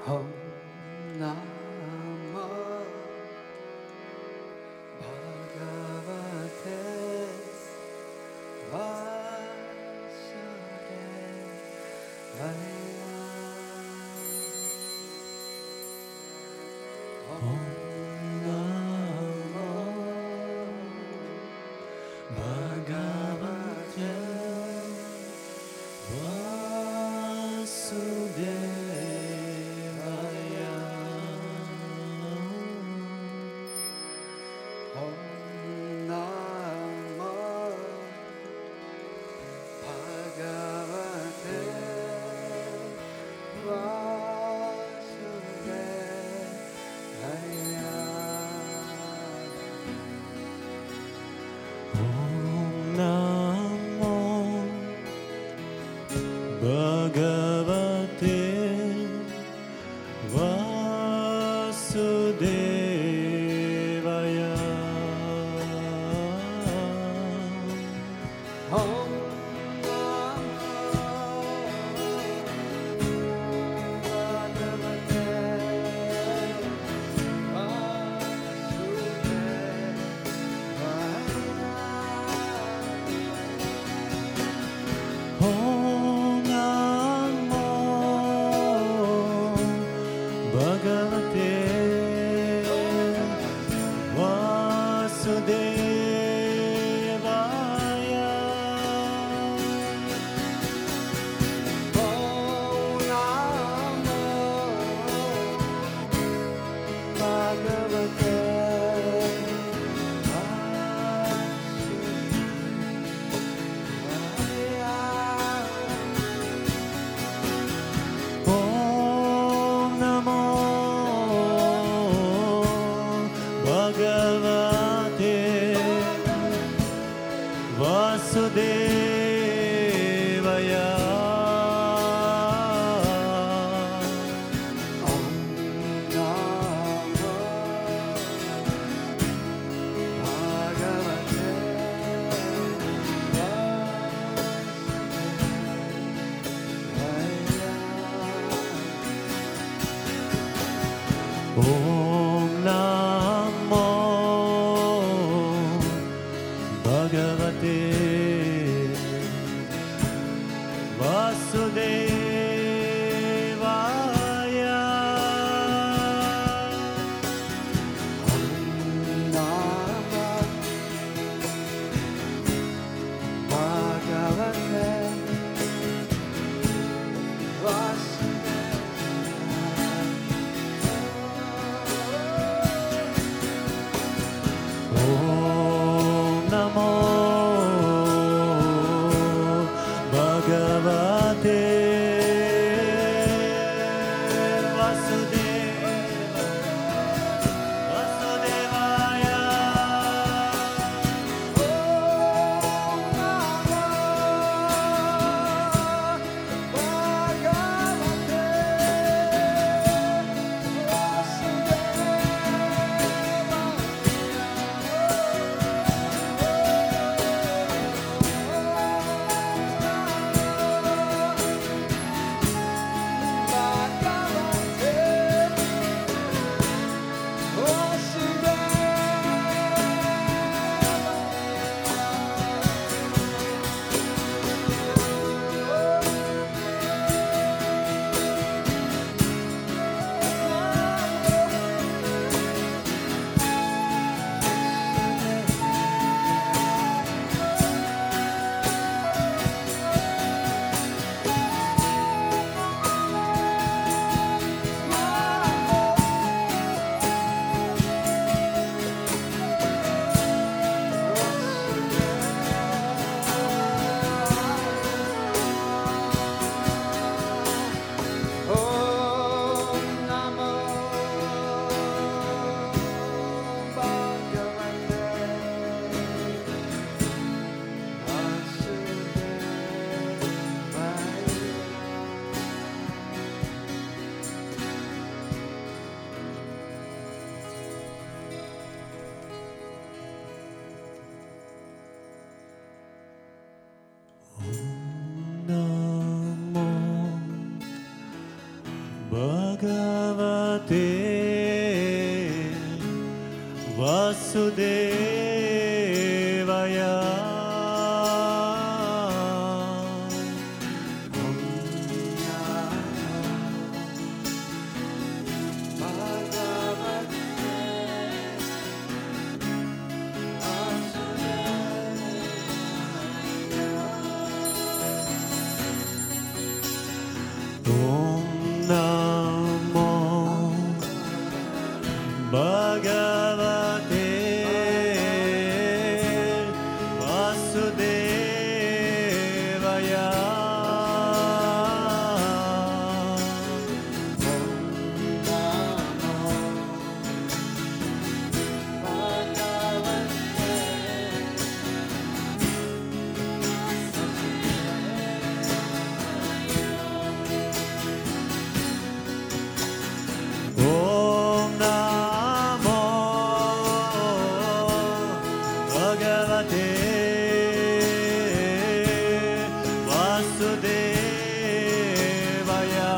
Om Namo Bhagavate Vasudevaya. Om Namo Bhagavate Vasudevaya. Om Namo Bhagavate Vasudevaya. Om Namo Bhagavate Vasudevaya. Om Namo Bhagavate Vasudevaya. Om Namo Bhagavate Vasudevaya. Om Namo Bhagavate Vasudevaya.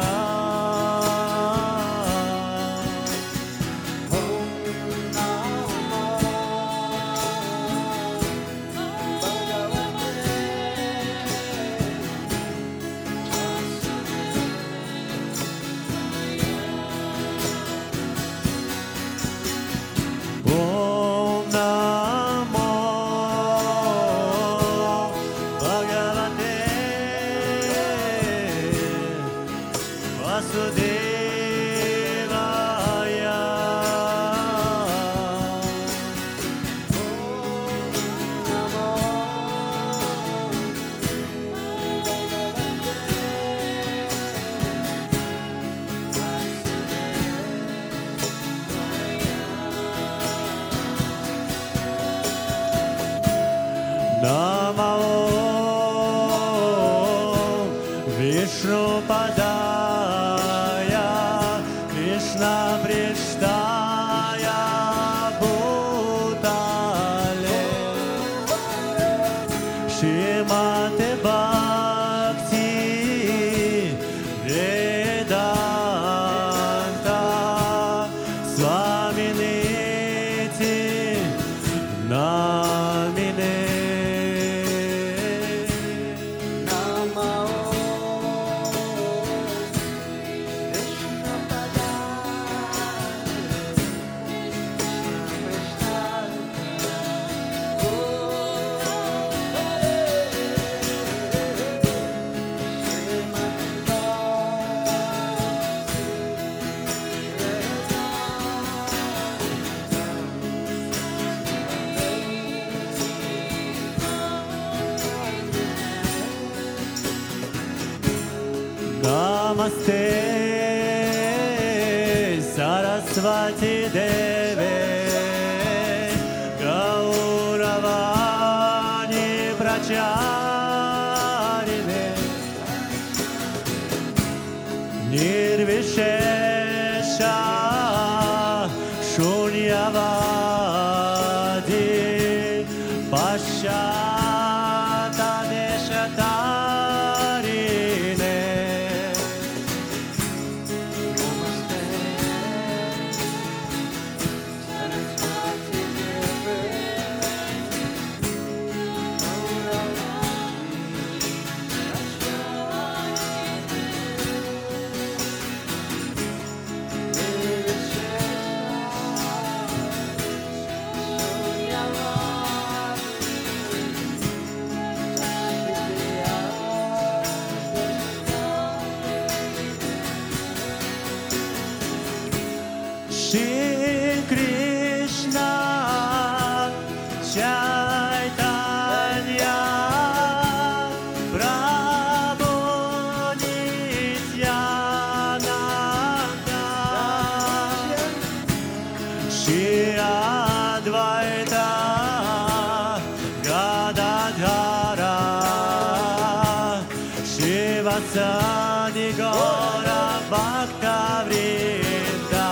Om Namo Bhagavate Vasudevaya. Namo Vishnupadaya Krishna Prishtaya Bhutale Shrimate Bhakti Vedanta Swaminiti Namine. Namaste Saraswati Deve Gauravani Pracharine Nirvishesha Shunyavadi Pashyata Deshatarine. Shri Krishna Chaitanya Prabhu Nityananda Shri Advaita Gadadhara Shivasadi Gaura Bhakta Vrinda.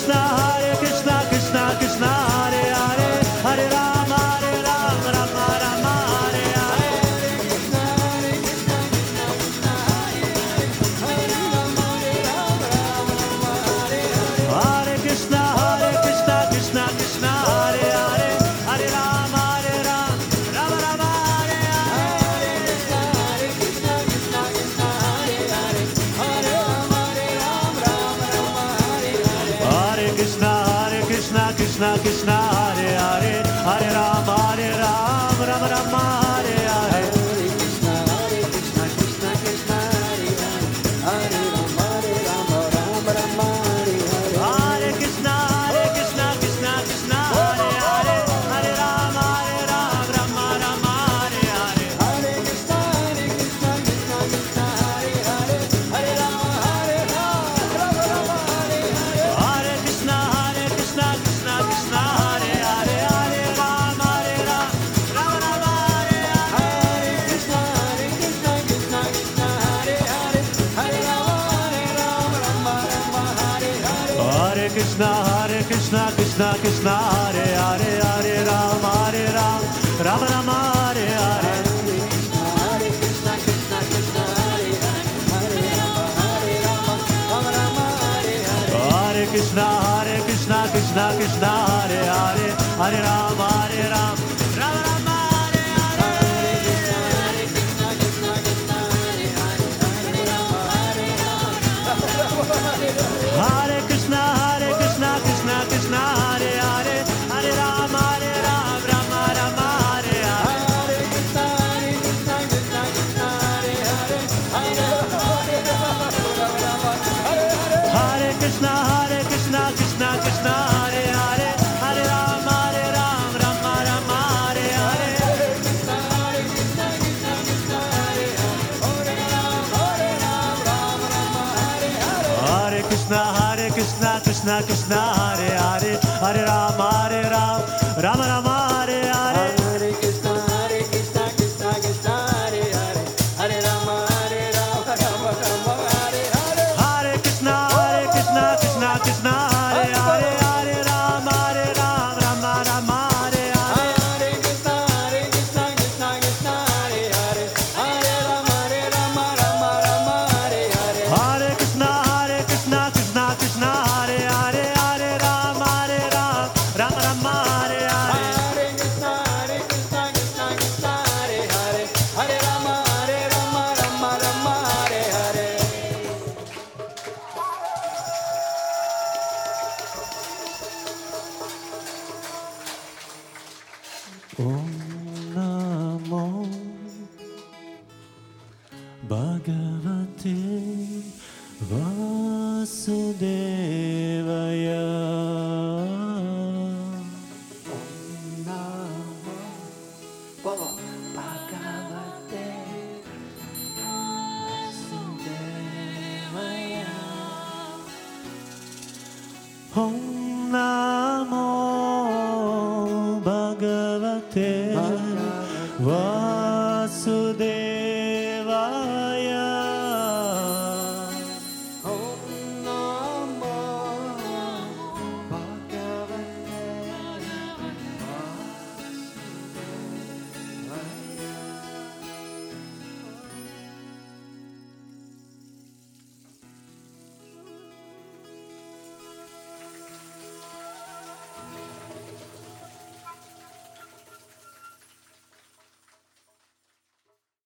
Krishna, Krishna Krishna, Hare Hare, Hare Rama, Rama Rama, Hare Hare. Hare Krishna, Krishna Krishna, Hare Hare, Hare Rama, Rama Rama, Hare Hare. Hare Krishna, Krishna Krishna, Hare Hare, Hare Rama, Rama Rama, Hare Hare. Hare Krishna, Krishna Krishna, Hare Hare, Hare Rama, Rama Rama, Hare Hare. Hare Krishna, Hare Rama, Hare Rama, Hare Krishna, Krishna Krishna, Hare Hare, Hare Rama, Rama Rama, Hare Hare. Hare Krishna, Krishna Krishna, Hare Hare, Hare Rama, Rama Rama, Hare Hare. Hare Krishna, Krishna Krishna, Hare Hare, Hare Rama, Rama Rama, Hare Hare. Hare Krishna, Krishna Hare Hare, Hare Rama, Rama Rama, Hare Hare. Hare Krishna, Krishna Krishna, Hare Hare, Hare Rama, Rama Rama, Hare Hare. Hare Krishna, Krishna Krishna, Hare Hare, Hare Rama, Rama Rama, Hare Hare. Hare Krishna, Krishna Hare Hare, Hare Rama, Rama Rama, Hare Hare. Hare Krishna, Krishna Hare Hare, Hare Rama, Rama Hare Hare. Hare Krishna, Krishna Hare Hare, Hare Rama, Rama Rama, Hare Hare. Hare Krishna, Krishna Hare Hare, Hare Rama, Rama Rama, Hare Hare. Hare Krishna, Krishna Hare Hare, Hare Rama, Rama Rama, Hare Hare. Hare Krishna, Krishna Hare Hare, Hare Rama, Rama Rama, Hare Hare. Hare Krishna, Krishna Hare Hare, Hare Rama, Rama Rama, Hare Hare. Hare Krishna, Krishna Hare Hare, Hare Rama, Rama Hare Hare. Hare Krishna, Krishna Hare Hare, Hare Rama, Rama Rama, Hare Hare. Hare Krishna, Krishna Hare Hare, Hare Rama, Rama Hare Hare. Om Namo Bhagavate Vasudevaya. Bhagavate Vasudevaya. Om Namo